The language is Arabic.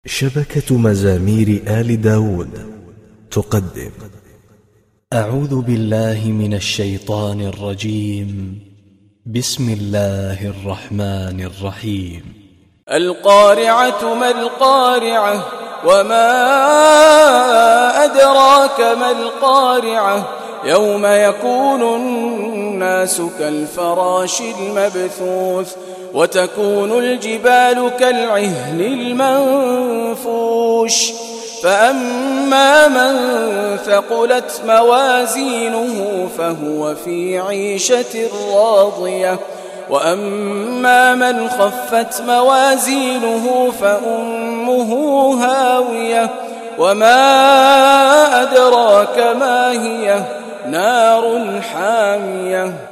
شبكة مزامير آل داود تقدم. أعوذ بالله من الشيطان الرجيم. بسم الله الرحمن الرحيم. القارعة ما القارعة وما أدراك ما القارعة يوم يكون الناس كالفراش المبثوث وتكون الجبال كالعهن المنفوش فأما من ثقلت موازينه فهو في عيشة راضية وأما من خفت موازينه فأمه هاوية وما أدراك ما هي نار حامية